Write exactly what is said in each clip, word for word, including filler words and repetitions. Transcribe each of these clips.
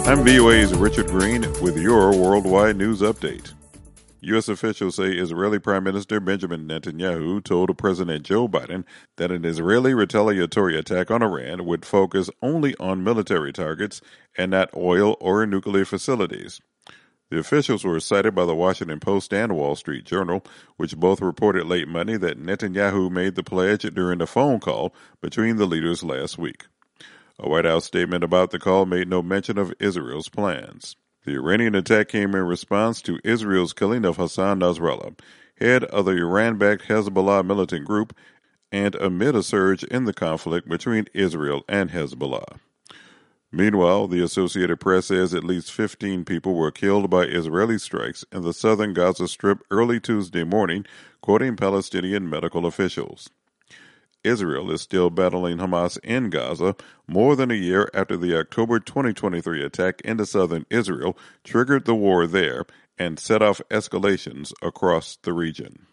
I'm V O A's Richard Green with your Worldwide News Update. U S officials say Israeli Prime Minister Benjamin Netanyahu told President Joe Biden that an Israeli retaliatory attack on Iran would focus only on military targets and not oil or nuclear facilities. The officials were cited by the Washington Post and Wall Street Journal, which both reported late Monday that Netanyahu made the pledge during a phone call between the leaders last week. A White House statement about the call made no mention of Israel's plans. The Iranian attack came in response to Israel's killing of Hassan Nasrallah, head of the Iran-backed Hezbollah militant group, and amid a surge in the conflict between Israel and Hezbollah. Meanwhile, the Associated Press says at least fifteen people were killed by Israeli strikes in the southern Gaza Strip early Tuesday morning, quoting Palestinian medical officials. Israel is still battling Hamas in Gaza more than a year after the October twenty twenty-three attack into southern Israel triggered the war there and set off escalations across the region.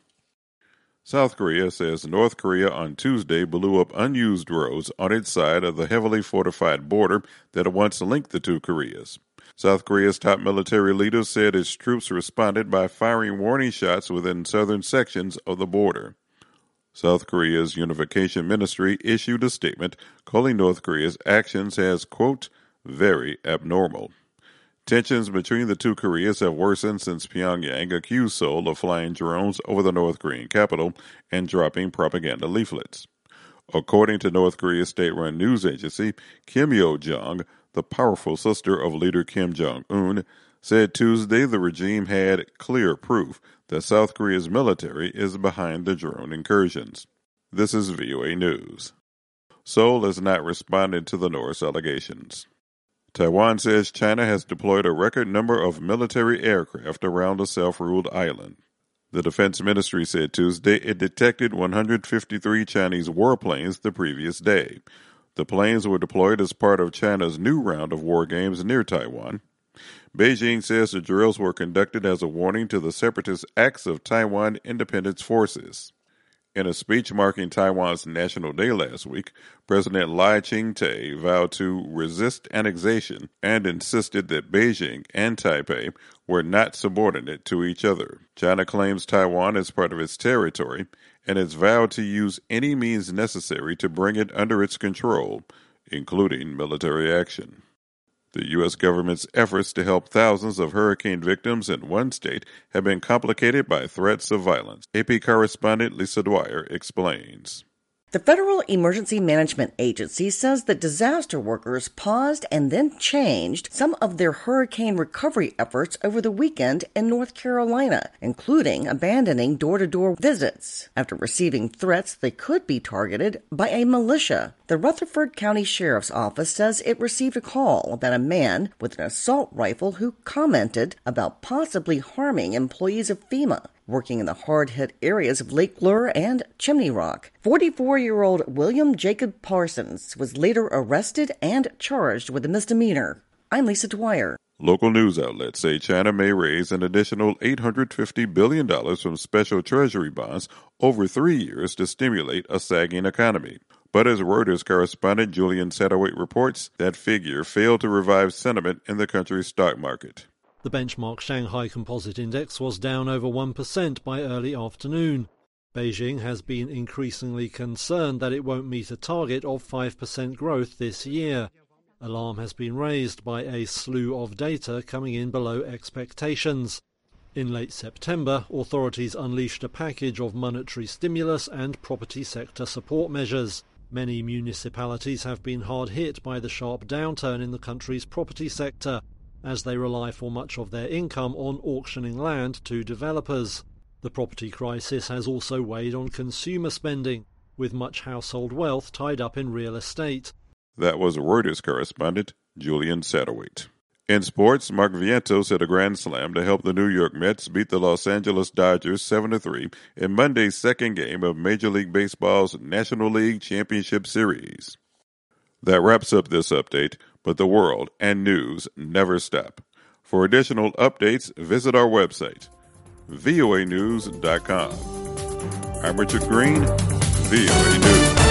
South Korea says North Korea on Tuesday blew up unused roads on its side of the heavily fortified border that once linked the two Koreas. South Korea's top military leaders said its troops responded by firing warning shots within southern sections of the border. South Korea's Unification Ministry issued a statement calling North Korea's actions as, quote, very abnormal. Tensions between the two Koreas have worsened since Pyongyang accused Seoul of flying drones over the North Korean capital and dropping propaganda leaflets. According to North Korea's state-run news agency, Kim Yo-jong, the powerful sister of leader Kim Jong-un, said Tuesday the regime had clear proof that South Korea's military is behind the drone incursions. This is V O A News. Seoul has not responded to the North's allegations. Taiwan says China has deployed a record number of military aircraft around the self-ruled island. The Defense Ministry said Tuesday it detected one hundred fifty-three Chinese warplanes the previous day. The planes were deployed as part of China's new round of war games near Taiwan. Beijing says the drills were conducted as a warning to the separatist acts of Taiwan independence forces. In a speech marking Taiwan's National Day last week, President Lai Ching-te vowed to resist annexation and insisted that Beijing and Taipei were not subordinate to each other. China claims Taiwan as part of its territory and has vowed to use any means necessary to bring it under its control, including military action. The U S government's efforts to help thousands of hurricane victims in one state have been complicated by threats of violence. A P correspondent Lisa Dwyer explains. The Federal Emergency Management Agency says that disaster workers paused and then changed some of their hurricane recovery efforts over the weekend in North Carolina, including abandoning door-to-door visits after receiving threats they could be targeted by a militia. The Rutherford County Sheriff's Office says it received a call about a man with an assault rifle who commented about possibly harming employees of FEMA working in the hard-hit areas of Lake Lure and Chimney Rock. forty-four-year-old William Jacob Parsons was later arrested and charged with a misdemeanor. I'm Lisa Dwyer. Local news outlets say China may raise an additional eight hundred fifty billion dollars from special treasury bonds over three years to stimulate a sagging economy. But as Reuters correspondent Julian Satterwhite reports, that figure failed to revive sentiment in the country's stock market. The benchmark Shanghai Composite Index was down over one percent by early afternoon. Beijing has been increasingly concerned that it won't meet a target of five percent growth this year. Alarm has been raised by a slew of data coming in below expectations. In late September, authorities unleashed a package of monetary stimulus and property sector support measures. Many municipalities have been hard hit by the sharp downturn in the country's property sector, as they rely for much of their income on auctioning land to developers. The property crisis has also weighed on consumer spending, with much household wealth tied up in real estate. That was Reuters correspondent Julian Satterwhite. In sports, Mark Vientos hit a grand slam to help the New York Mets beat the Los Angeles Dodgers seven to three in Monday's second game of Major League Baseball's National League Championship Series. That wraps up this update, but the world and news never stop. For additional updates, visit our website, V O A news dot com. I'm Richard Green, V O A News.